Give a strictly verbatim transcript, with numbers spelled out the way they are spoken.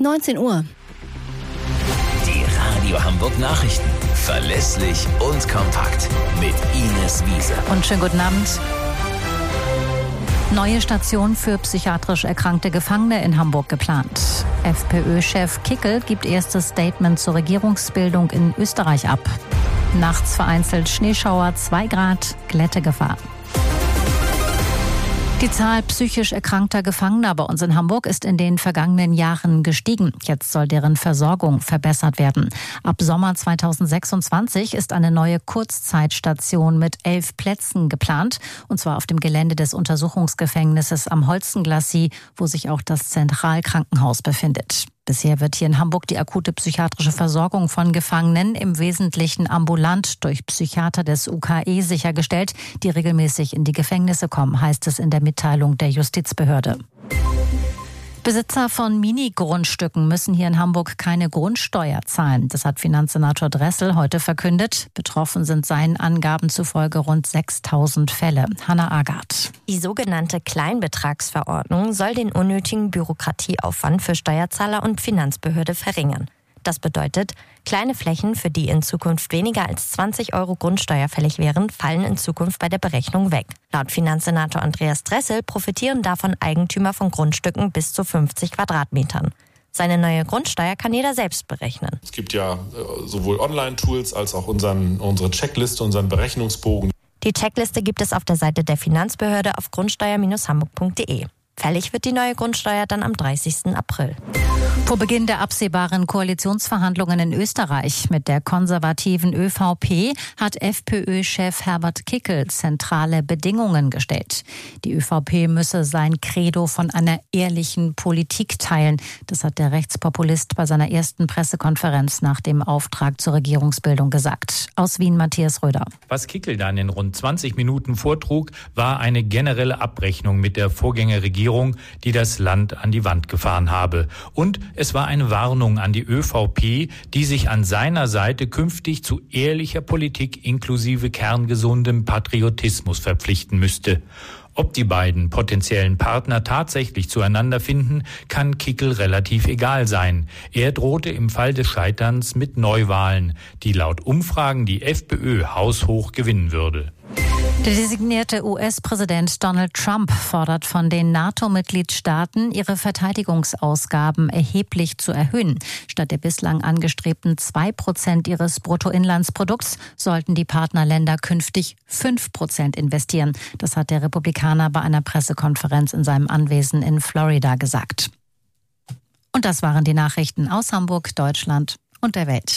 neunzehn Uhr. Die Radio Hamburg Nachrichten. Verlässlich und kompakt. Mit Ines Wiese. Und schönen guten Abend. Neue Station für psychiatrisch erkrankte Gefangene in Hamburg geplant. FPÖ-Chef Kickl gibt erstes Statement zur Regierungsbildung in Österreich ab. Nachts vereinzelt Schneeschauer, zwei Grad, Glättegefahr. Die Zahl psychisch erkrankter Gefangener bei uns in Hamburg ist in den vergangenen Jahren gestiegen. Jetzt soll deren Versorgung verbessert werden. Ab Sommer zweitausendsechsundzwanzig ist eine neue Kurzzeitstation mit elf Plätzen geplant. Und zwar auf dem Gelände des Untersuchungsgefängnisses am Holstenglassie, wo sich auch das Zentralkrankenhaus befindet. Bisher wird hier in Hamburg die akute psychiatrische Versorgung von Gefangenen im Wesentlichen ambulant durch Psychiater des U K E sichergestellt, die regelmäßig in die Gefängnisse kommen, heißt es in der Mitteilung der Justizbehörde. Besitzer von Mini-Grundstücken müssen hier in Hamburg keine Grundsteuer zahlen. Das hat Finanzsenator Dressel heute verkündet. Betroffen sind seinen Angaben zufolge rund sechstausend Fälle. Hanna Agard. Die sogenannte Kleinbetragsverordnung soll den unnötigen Bürokratieaufwand für Steuerzahler und Finanzbehörde verringern. Das bedeutet, kleine Flächen, für die in Zukunft weniger als zwanzig Euro Grundsteuer fällig wären, fallen in Zukunft bei der Berechnung weg. Laut Finanzsenator Andreas Dressel profitieren davon Eigentümer von Grundstücken bis zu fünfzig Quadratmetern. Seine neue Grundsteuer kann jeder selbst berechnen. Es gibt ja sowohl Online-Tools als auch unseren, unsere Checkliste, unseren Berechnungsbogen. Die Checkliste gibt es auf der Seite der Finanzbehörde auf grundsteuer Bindestrich hamburg punkt de. Fällig wird die neue Grundsteuer dann am dreißigsten April. Vor Beginn der absehbaren Koalitionsverhandlungen in Österreich mit der konservativen ÖVP hat FPÖ-Chef Herbert Kickl zentrale Bedingungen gestellt. Die ÖVP müsse sein Credo von einer ehrlichen Politik teilen. Das hat der Rechtspopulist bei seiner ersten Pressekonferenz nach dem Auftrag zur Regierungsbildung gesagt. Aus Wien Matthias Röder. Was Kickl dann in rund zwanzig Minuten vortrug, war eine generelle Abrechnung mit der Vorgängerregierung, die das Land an die Wand gefahren habe. Und es war eine Warnung an die ÖVP, die sich an seiner Seite künftig zu ehrlicher Politik inklusive kerngesundem Patriotismus verpflichten müsste. Ob die beiden potenziellen Partner tatsächlich zueinander finden, kann Kickl relativ egal sein. Er drohte im Fall des Scheiterns mit Neuwahlen, die laut Umfragen die FPÖ haushoch gewinnen würde. Der designierte U S-Präsident Donald Trump fordert von den NATO-Mitgliedstaaten, ihre Verteidigungsausgaben erheblich zu erhöhen. Statt der bislang angestrebten zwei Prozent ihres Bruttoinlandsprodukts sollten die Partnerländer künftig fünf Prozent investieren. Das hat der Republikaner bei einer Pressekonferenz in seinem Anwesen in Florida gesagt. Und das waren die Nachrichten aus Hamburg, Deutschland und der Welt.